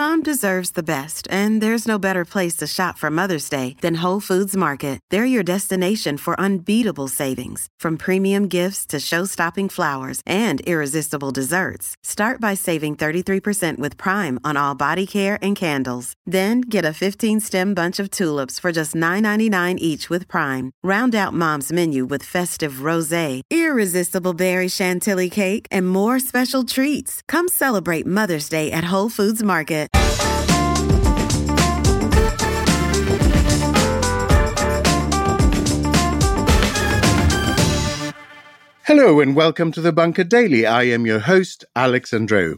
Mom deserves the best, and there's no better place to shop for Mother's Day than Whole Foods Market. They're your destination for unbeatable savings, from premium gifts to show-stopping flowers and irresistible desserts. Start by saving 33% with Prime on all body care and candles. Then get a 15-stem bunch of tulips for just $9.99 each with Prime. Round out Mom's menu with festive rosé, irresistible berry chantilly cake, and more special treats. Come celebrate Mother's Day at Whole Foods Market. Hello and welcome to the Bunker Daily. I am your host, Alex Andreou.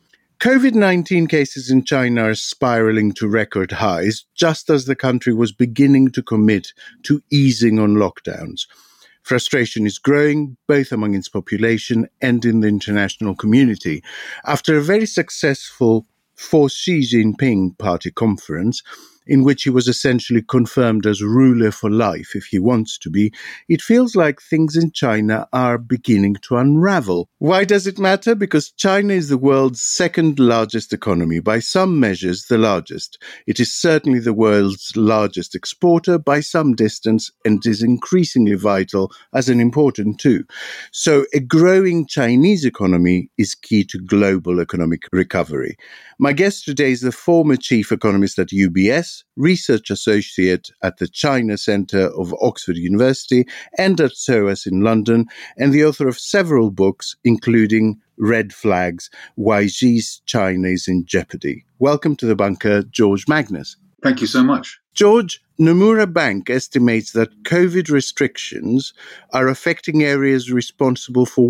COVID-19 cases in China are spiraling to record highs, just as the country was beginning to commit to easing on lockdowns. Frustration is growing, both among its population and in the international community. After a very successful for Xi Jinping party conference, in which he was essentially confirmed as ruler for life if he wants to be, it feels like things in China are beginning to unravel. Why does it matter? Because China is the world's second largest economy, by some measures the largest. It is certainly the world's largest exporter by some distance and is increasingly vital as an importer too. So a growing Chinese economy is key to global economic recovery. My guest today is the former chief economist at UBS, research associate at the China Centre of Oxford University and at SOAS in London, and the author of several books, including Red Flags, Why Xi's China is in Jeopardy. Welcome to the Bunker, George Magnus. Thank you so much. George, Nomura Bank estimates that COVID restrictions are affecting areas responsible for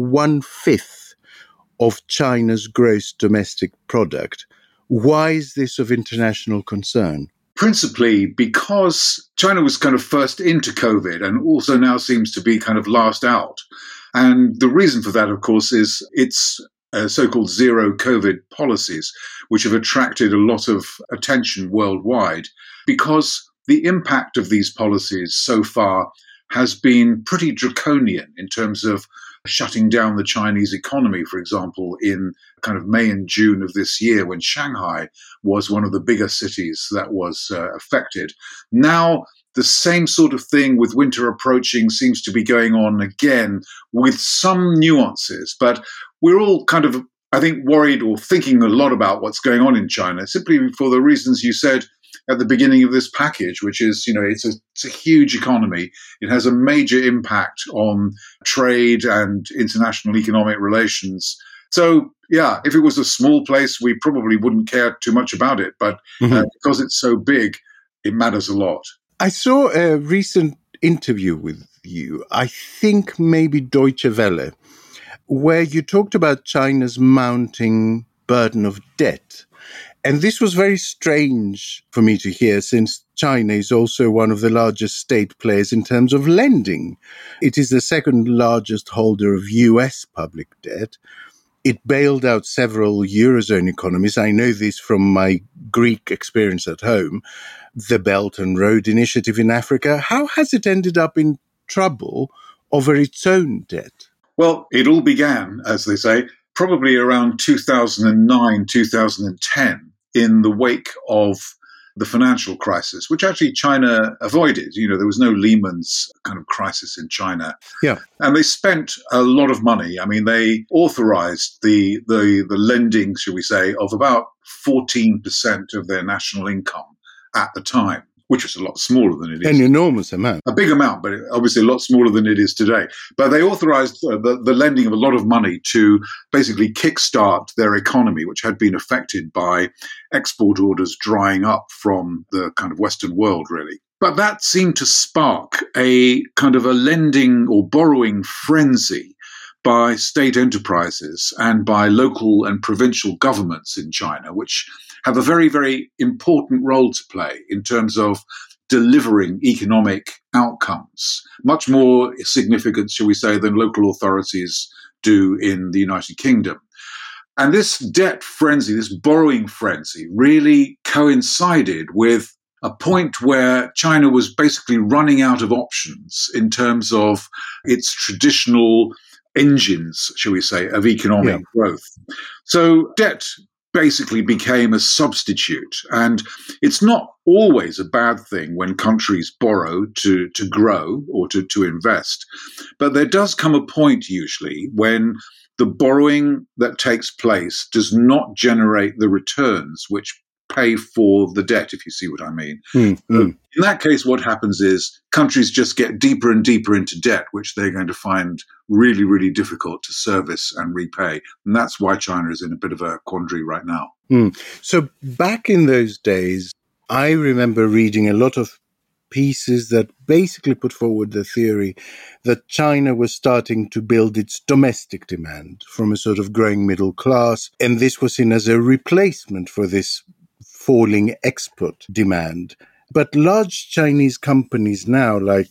1/5 of China's gross domestic product. Why is this of international concern? Principally because China was kind of first into COVID and also now seems to be kind of last out. And the reason for that, of course, is its so-called zero COVID policies, which have attracted a lot of attention worldwide because the impact of these policies so far has been pretty draconian in terms of shutting down the Chinese economy, for example, in kind of May and June of this year when Shanghai was one of the bigger cities that was affected. Now, the same sort of thing with winter approaching seems to be going on again with some nuances, but we're all kind of, I think, worried or thinking a lot about what's going on in China, simply for the reasons you said at the beginning of this package, which is, it's a huge economy. It has a major impact on trade and international economic relations. So, yeah, if it was a small place, we probably wouldn't care too much about it. But because it's so big, it matters a lot. I saw a recent interview with you, I think maybe Deutsche Welle, where you talked about China's mounting burden of debt. And this was very strange for me to hear, since China is also one of the largest state players in terms of lending. It is the second largest holder of US public debt. It bailed out several Eurozone economies. I know this from my Greek experience at home, the Belt and Road Initiative in Africa. How has it ended up in trouble over its own debt? Well, it all began, as they say, probably around 2009, 2010, in the wake of the financial crisis, which actually China avoided. There was no Lehman's kind of crisis in China. Yeah. And they spent a lot of money. I mean, they authorized the lending, shall we say, of about 14% of their national income at the time, which was a lot smaller than it is. An enormous amount. A big amount, but obviously a lot smaller than it is today. But they authorized the lending of a lot of money to basically kickstart their economy, which had been affected by export orders drying up from the kind of Western world, really. But that seemed to spark a kind of a lending or borrowing frenzy by state enterprises and by local and provincial governments in China, which have a very, very important role to play in terms of delivering economic outcomes, much more significant, shall we say, than local authorities do in the United Kingdom. And this debt frenzy, this borrowing frenzy, really coincided with a point where China was basically running out of options in terms of its traditional engines, shall we say, of economic growth. So debt basically became a substitute. And it's not always a bad thing when countries borrow to grow or to invest. But there does come a point usually when the borrowing that takes place does not generate the returns which pay for the debt, if you see what I mean. In that case, what happens is countries just get deeper and deeper into debt, which they're going to find really, really difficult to service and repay. And that's why China is in a bit of a quandary right now. So back in those days, I remember reading a lot of pieces that basically put forward the theory that China was starting to build its domestic demand from a sort of growing middle class. And this was seen as a replacement for this falling export demand. But large Chinese companies now, like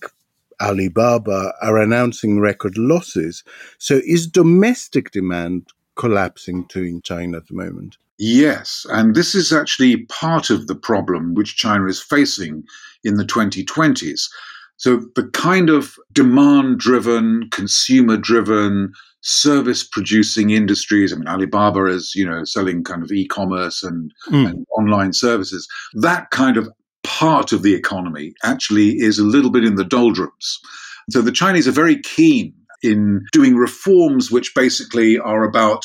Alibaba, are announcing record losses. So is domestic demand collapsing too in China at the moment? Yes, and this is actually part of the problem which China is facing in the 2020s. So the kind of demand-driven, consumer-driven, service-producing industries, I mean, Alibaba is, selling kind of e-commerce and online services. That kind of part of the economy actually is a little bit in the doldrums. So the Chinese are very keen in doing reforms which basically are about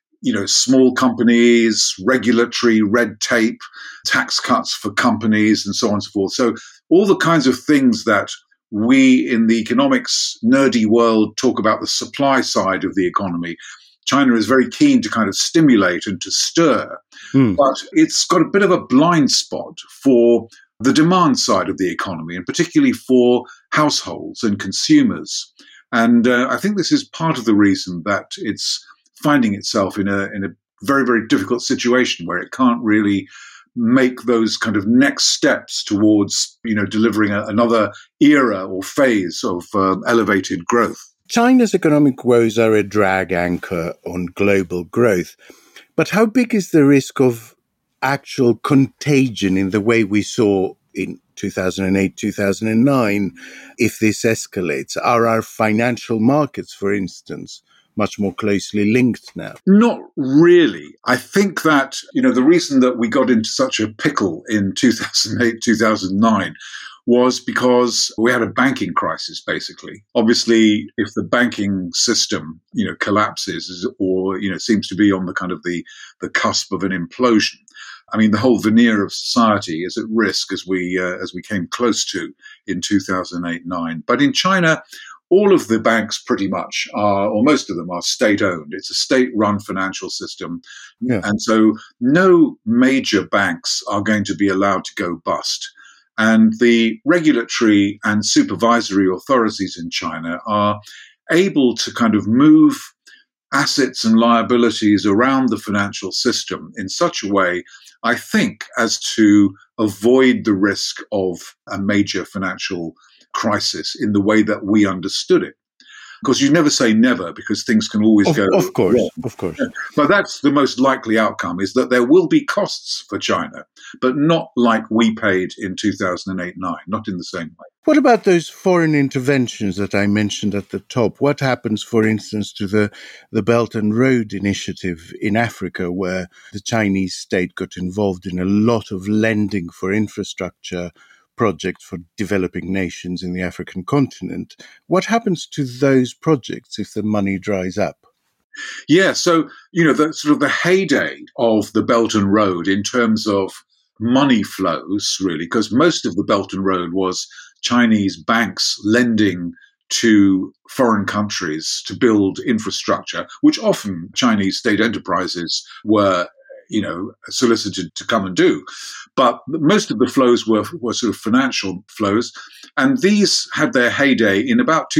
small companies, regulatory red tape, tax cuts for companies, and so on and so forth. So all the kinds of things that we in the economics nerdy world talk about the supply side of the economy, China is very keen to kind of stimulate and to stir. But it's got a bit of a blind spot for the demand side of the economy, and particularly for households and consumers. And I think this is part of the reason that it's finding itself in a very, very difficult situation where it can't really make those kind of next steps towards, delivering another era or phase of elevated growth. China's economic woes are a drag anchor on global growth. But how big is the risk of actual contagion in the way we saw in 2008, 2009, if this escalates? Are our financial markets, for instance, much more closely linked now? Not really. I think that, the reason that we got into such a pickle in 2008, 2009 was because we had a banking crisis, basically. Obviously, if the banking system, collapses or, seems to be on the kind of the cusp of an implosion, I mean, the whole veneer of society is at risk as we came close to in 2008-9. But in China, all of the banks pretty much are, or most of them are state-owned. It's a state-run financial system. Yeah. And so no major banks are going to be allowed to go bust. And the regulatory and supervisory authorities in China are able to kind of move assets and liabilities around the financial system in such a way, I think, as to avoid the risk of a major financial crisis in the way that we understood it. Because you never say never, because things can always go wrong. Of course. Yeah. But that's the most likely outcome, is that there will be costs for China, but not like we paid in 2008-9, not in the same way. What about those foreign interventions that I mentioned at the top? What happens, for instance, to the Belt and Road Initiative in Africa, where the Chinese state got involved in a lot of lending for infrastructure projects for developing nations in the African continent? What happens to those projects if the money dries up? Yeah, so, the sort of the heyday of the Belt and Road in terms of money flows, really, because most of the Belt and Road was Chinese banks lending to foreign countries to build infrastructure, which often Chinese state enterprises were solicited to come and do. But most of the flows were sort of financial flows. And these had their heyday in about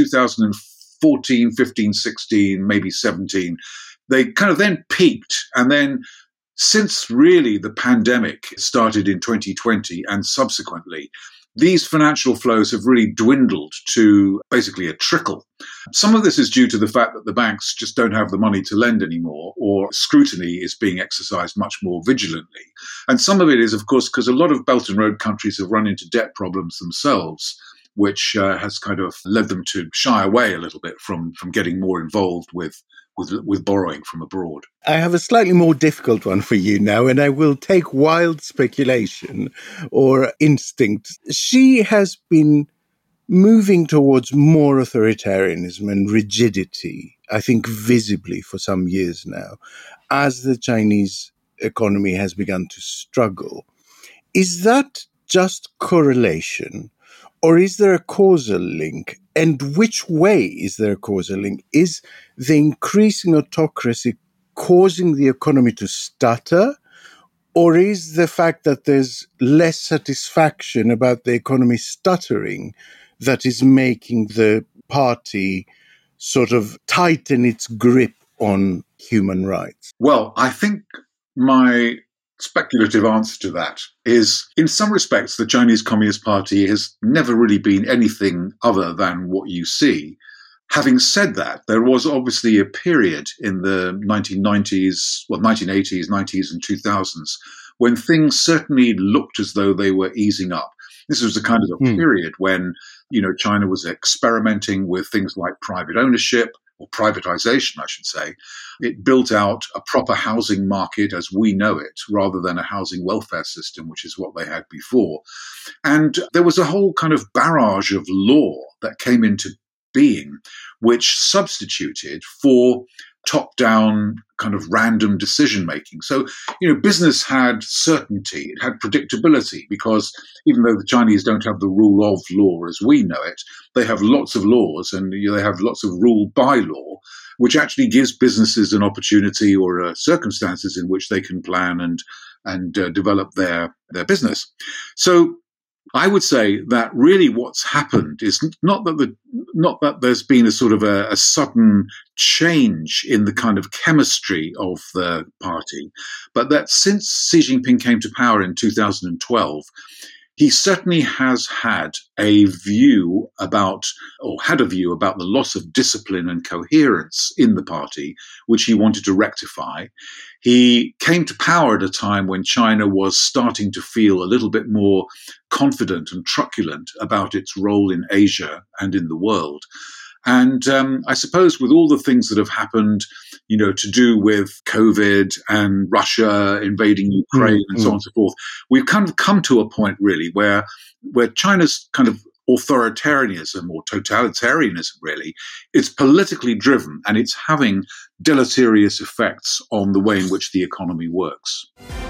2014, 15, 16, maybe 17. They kind of then peaked. And then since really the pandemic started in 2020 and subsequently, these financial flows have really dwindled to basically a trickle. Some of this is due to the fact that the banks just don't have the money to lend anymore, or scrutiny is being exercised much more vigilantly. And some of it is, of course, because a lot of Belt and Road countries have run into debt problems themselves. which has kind of led them to shy away a little bit from getting more involved with borrowing from abroad. I have a slightly more difficult one for you now, and I will take wild speculation or instinct. Xi has been moving towards more authoritarianism and rigidity, I think visibly for some years now, as the Chinese economy has begun to struggle. Is that just correlation, or is there a causal link? And which way is there a causal link? Is the increasing autocracy causing the economy to stutter? Or is the fact that there's less satisfaction about the economy stuttering that is making the party sort of tighten its grip on human rights? Well, I think my speculative answer to that is, in some respects, the Chinese Communist Party has never really been anything other than what you see. Having said that, there was obviously a period in the 1990s, 90s and 2000s, when things certainly looked as though they were easing up. This was a kind of a period when, China was experimenting with things like private ownership, or privatization, I should say. It built out a proper housing market as we know it, rather than a housing welfare system, which is what they had before. And there was a whole kind of barrage of law that came into being, which substituted for top-down kind of random decision-making. So, business had certainty, it had predictability, because even though the Chinese don't have the rule of law as we know it, they have lots of laws and they have lots of rule by law, which actually gives businesses an opportunity or circumstances in which they can plan and develop their business. So I would say that really what's happened is not that there's been a sort of a sudden change in the kind of chemistry of the party, but that since Xi Jinping came to power in 2012, he certainly has had a view about the loss of discipline and coherence in the party, which he wanted to rectify. He came to power at a time when China was starting to feel a little bit more confident and truculent about its role in Asia and in the world. And I suppose with all the things that have happened, to do with COVID and Russia invading Ukraine and so on and so forth, we've kind of come to a point really where China's kind of authoritarianism or totalitarianism really is politically driven, and it's having deleterious effects on the way in which the economy works.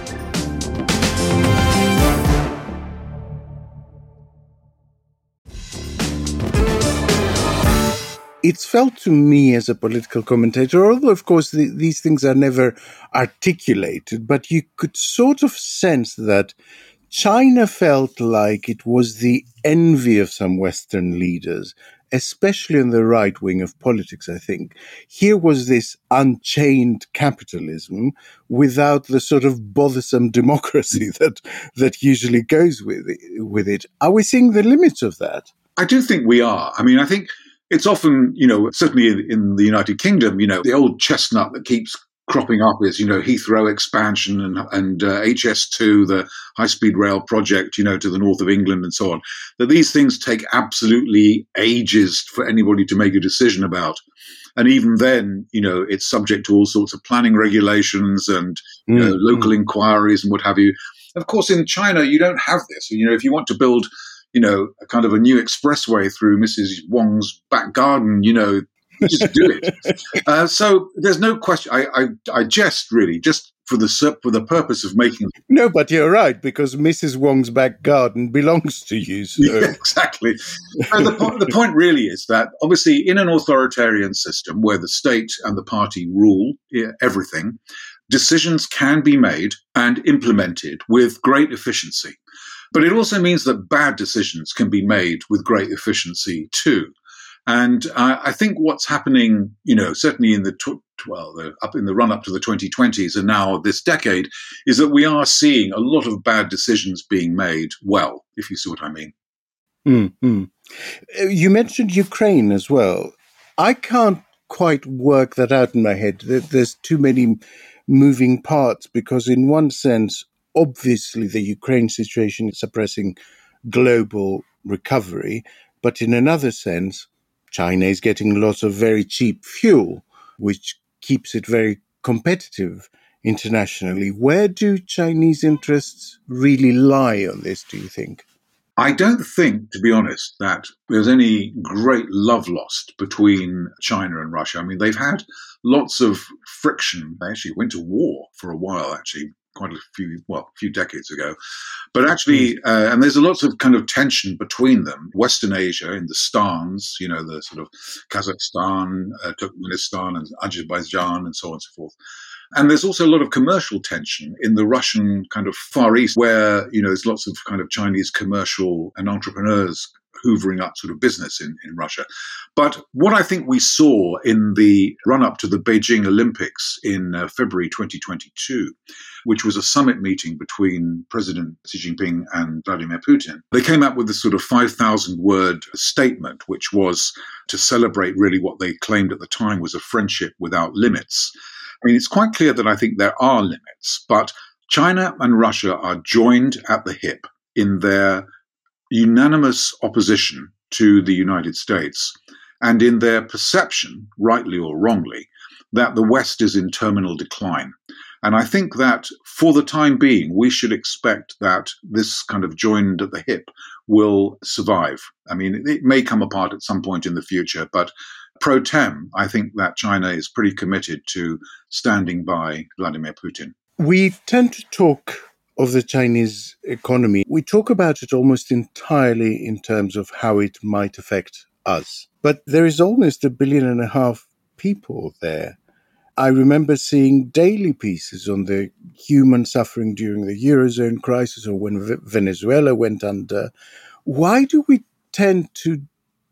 It's felt to me as a political commentator, although of course these things are never articulated, but you could sort of sense that China felt like it was the envy of some Western leaders, especially in the right wing of politics, I think. Here was this unchained capitalism without the sort of bothersome democracy that usually goes with it. Are we seeing the limits of that? I do think we are. I mean, I think it's often, certainly in the United Kingdom, the old chestnut that keeps cropping up is, Heathrow expansion and HS2, the high-speed rail project, to the north of England and so on, that these things take absolutely ages for anybody to make a decision about. And even then, it's subject to all sorts of planning regulations and local inquiries and what have you. Of course, in China, you don't have this. If you want to build a kind of a new expressway through Mrs. Wong's back garden, you just do it. So there's no question. I jest really, just for the purpose of making. No, but you're right, because Mrs. Wong's back garden belongs to you. So. Yeah, exactly. And the point really is that obviously in an authoritarian system where the state and the party rule everything, decisions can be made and implemented with great efficiency. But it also means that bad decisions can be made with great efficiency too. And I think what's happening, certainly in up in the run up to the 2020s and now this decade, is that we are seeing a lot of bad decisions being made well, if you see what I mean. Mm-hmm. You mentioned Ukraine as well. I can't quite work that out in my head. There's too many moving parts because in one sense, obviously the Ukraine situation is suppressing global recovery. But in another sense, China is getting lots of very cheap fuel, which keeps it very competitive internationally. Where do Chinese interests really lie on this, do you think? I don't think, to be honest, that there's any great love lost between China and Russia. I mean, they've had lots of friction. They actually went to war for a while, actually, quite a few decades ago. But actually, and there's lots of kind of tension between them. Western Asia, in the stans, the sort of Kazakhstan, Turkmenistan, and Azerbaijan, and so on and so forth. And there's also a lot of commercial tension in the Russian kind of Far East, where, there's lots of kind of Chinese commercial and entrepreneurs hoovering up sort of business in Russia. But what I think we saw in the run-up to the Beijing Olympics in February 2022, which was a summit meeting between President Xi Jinping and Vladimir Putin, they came up with this sort of 5,000-word statement, which was to celebrate really what they claimed at the time was a friendship without limits. I mean, it's quite clear that I think there are limits, but China and Russia are joined at the hip in their unanimous opposition to the United States and in their perception, rightly or wrongly, that the West is in terminal decline. And I think that for the time being, we should expect that this kind of joined at the hip will survive. I mean, it may come apart at some point in the future, but pro tem, I think that China is pretty committed to standing by Vladimir Putin. We tend to talk of the Chinese economy. We talk about it almost entirely in terms of how it might affect us. But there is almost 1.5 billion people there. I remember seeing daily pieces on the human suffering during the Eurozone crisis or when Venezuela went under. Why do we tend to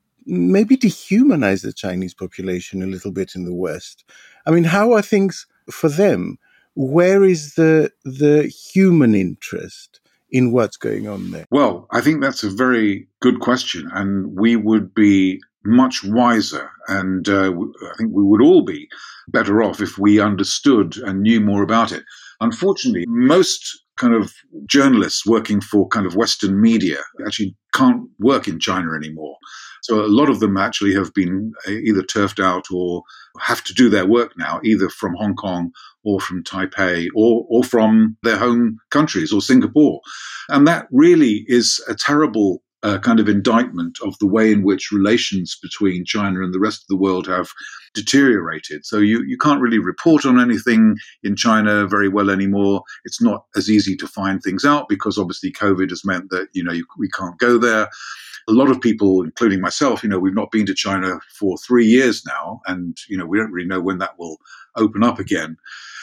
maybe dehumanize the Chinese population a little bit in the West? I mean, how are things for them? Where is the human interest in what's going on there? Well, I think that's a very good question, and we would be much wiser, and I think we would all be better off if we understood and knew more about it. Unfortunately, most kind of journalists working for kind of Western media actually can't work in China anymore. So a lot of them actually have been either turfed out or have to do their work now, either from Hong Kong or from Taipei or from their home countries or Singapore. And that really is a terrible kind of indictment of the way in which relations between China and the rest of the world have deteriorated. So you can't really report on anything in China very well anymore. It's not as easy to find things out because obviously COVID has meant that, we can't go there. A lot of people, including myself, we've not been to China for 3 years now, and, we don't really know when that will open up again.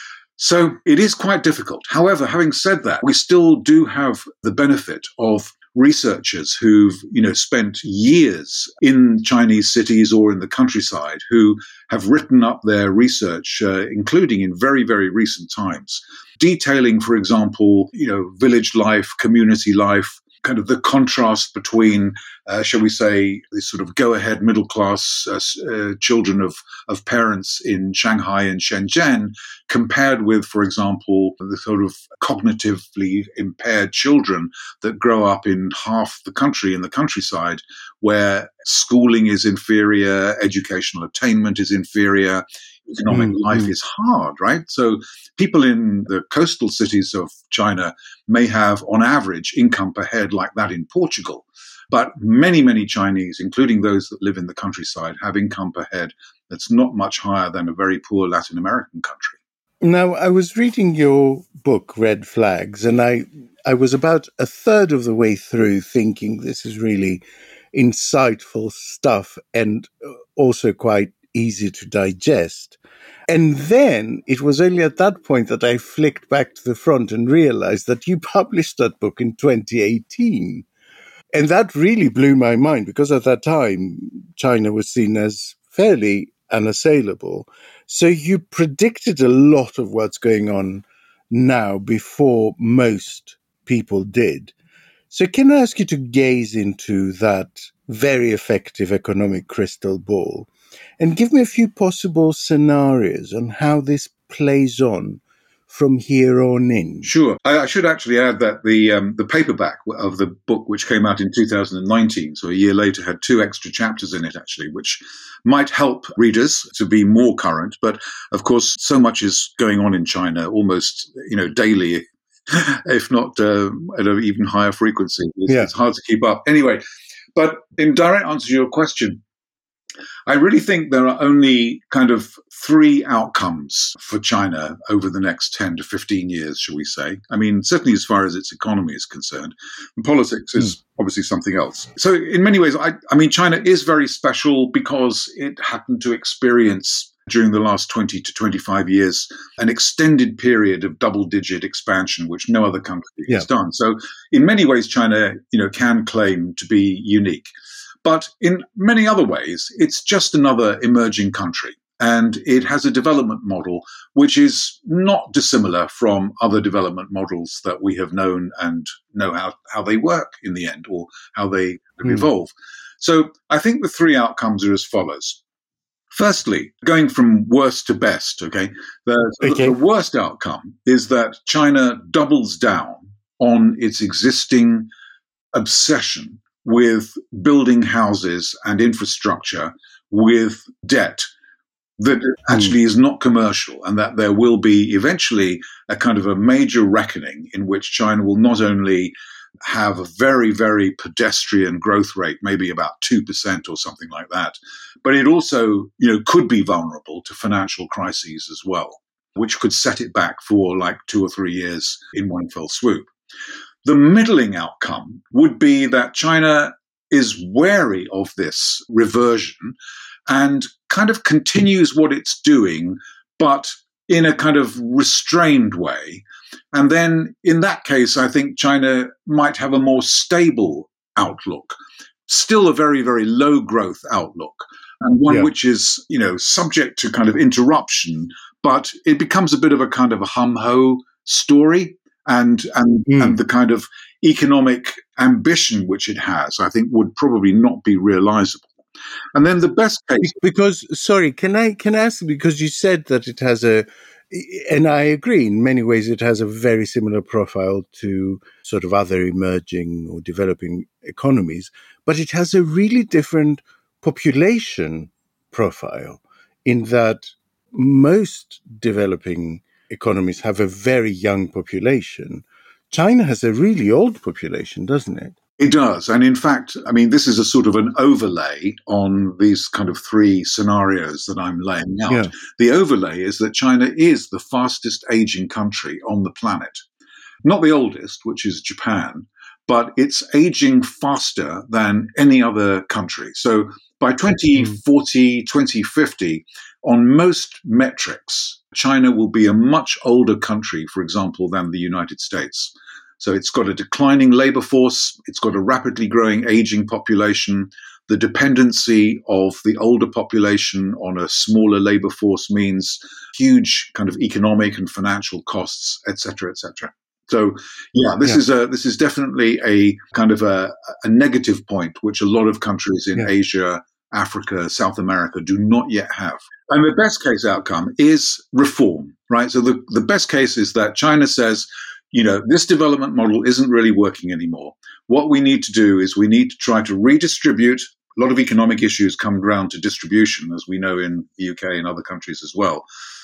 So it is quite difficult. However, having said that, we still do have the benefit of researchers who've, spent years in Chinese cities or in the countryside who have written up their research, including in very, very recent times, detailing, for example, village life, community life, kind of the contrast between, shall we say, the sort of go-ahead middle-class children of parents in Shanghai and Shenzhen, compared with, for example, the sort of cognitively impaired children that grow up in half the country, in the countryside, where schooling is inferior, educational attainment is inferior, economic life is hard, right? So people in the coastal cities of China may have, on average, income per head like that in Portugal. But many, many Chinese, including those that live in the countryside, have income per head that's not much higher than a very poor Latin American country. Now, I was reading your book, Red Flags, and I was about a third of the way through thinking this is really insightful stuff and also quite easy to digest. And then it was only at that point that I flicked back to the front and realized that you published that book in 2018. And that really blew my mind because at that time, China was seen as fairly unassailable. So you predicted a lot of what's going on now before most people did. So can I ask you to gaze into that very effective economic crystal ball and give me a few possible scenarios on how this plays on from here on in? Sure. I should actually add that the paperback of the book, which came out in 2019, so a year later, had 2 extra chapters in it, actually, which might help readers to be more current. But of course, so much is going on in China almost, daily, if not at an even higher frequency. It's hard to keep up. Anyway, but in direct answer to your question, I really think there are only kind of 3 outcomes for China over the next 10 to 15 years, shall we say. I mean, certainly as far as its economy is concerned. And politics is obviously something else. So in many ways, I mean, China is very special because it happened to experience during the last 20 to 25 years an extended period of double-digit expansion, which no other country has done. So in many ways, China, can claim to be unique. But in many other ways, it's just another emerging country. And it has a development model which is not dissimilar from other development models that we have known and know how they work in the end, or how they evolve. So I think the 3 outcomes are as follows. Firstly, going from worst to best, the worst outcome is that China doubles down on its existing obsession with building houses and infrastructure with debt that actually is not commercial, and that there will be eventually a kind of a major reckoning in which China will not only have a very, very pedestrian growth rate, maybe about 2% or something like that, but it also, could be vulnerable to financial crises as well, which could set it back for like 2 or 3 years in one fell swoop. The middling outcome would be that China is wary of this reversion and kind of continues what it's doing, but in a kind of restrained way. And then in that case, I think China might have a more stable outlook, still a very, very low growth outlook, and one which is, subject to kind of interruption, but it becomes a bit of a kind of a hum-ho story. And the kind of economic ambition which it has, I think, would probably not be realizable. And then the best case, because can I ask, because you said that it has and I agree in many ways it has a very similar profile to sort of other emerging or developing economies, but it has a really different population profile in that most developing economies have a very young population. China has a really old population, doesn't it? It does. And in fact, I mean, this is a sort of an overlay on these kind of 3 scenarios that I'm laying out. Yeah. The overlay is that China is the fastest aging country on the planet. Not the oldest, which is Japan, but it's aging faster than any other country. So by 2040, 2050, on most metrics, China will be a much older country, for example, than the United States. So it's got a declining labor force, it's got a rapidly growing aging population. The dependency of the older population on a smaller labor force means huge kind of economic and financial costs, et cetera, et cetera. So, this is definitely a kind of a negative point, which a lot of countries in Asia, Africa, South America do not yet have. And the best case outcome is reform, right? So the best case is that China says, this development model isn't really working anymore. What we need to do is we need to try to redistribute. A lot of economic issues come down to distribution, as we know in the UK and other countries as well.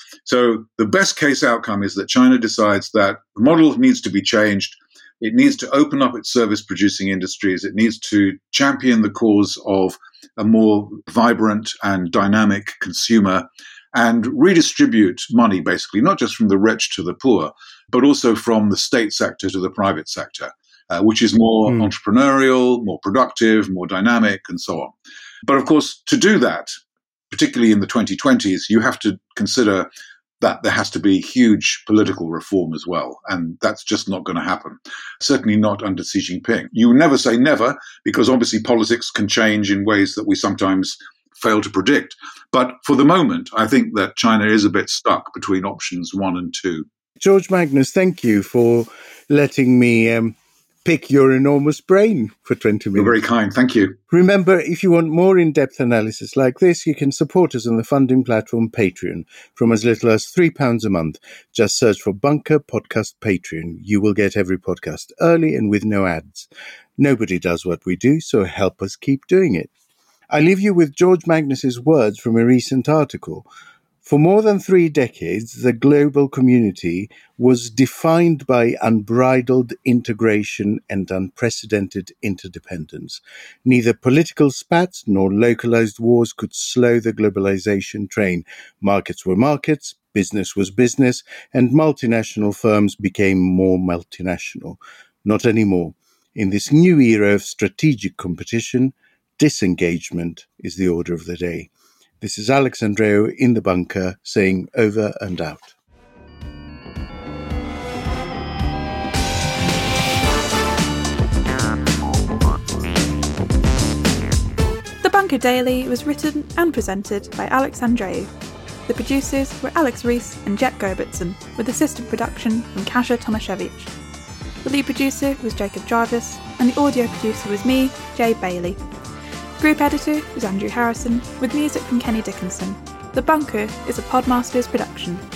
So the best case outcome is that China decides that the model needs to be changed. It needs to open up its service-producing industries. It needs to champion the cause of a more vibrant and dynamic consumer and redistribute money, basically, not just from the rich to the poor, but also from the state sector to the private sector, which is more entrepreneurial, more productive, more dynamic, and so on. But of course, to do that, particularly in the 2020s, you have to consider that there has to be huge political reform as well. And that's just not going to happen. Certainly not under Xi Jinping. You never say never, because obviously politics can change in ways that we sometimes fail to predict. But for the moment, I think that China is a bit stuck between options 1 and 2. George Magnus, thank you for letting me pick your enormous brain for 20 minutes. You're very kind. Thank you. Remember, if you want more in-depth analysis like this, you can support us on the funding platform Patreon from as little as £3 a month. Just search for Bunker Podcast Patreon. You will get every podcast early and with no ads. Nobody does what we do, so help us keep doing it. I leave you with George Magnus's words from a recent article. For more than 3 decades, the global community was defined by unbridled integration and unprecedented interdependence. Neither political spats nor localized wars could slow the globalization train. Markets were markets, business was business, and multinational firms became more multinational. Not anymore. In this new era of strategic competition, disengagement is the order of the day. This is Alex Andreou in the bunker saying over and out. The Bunker Daily was written and presented by Alex Andreou. The producers were Alex Rees and Jet Gobertson, with assistant production from Kasia Tomaszewicz. The lead producer was Jacob Jarvis, and the audio producer was me, Jay Bailey. Group editor was Andrew Harrison, with music from Kenny Dickinson. The Bunker is a Podmasters production.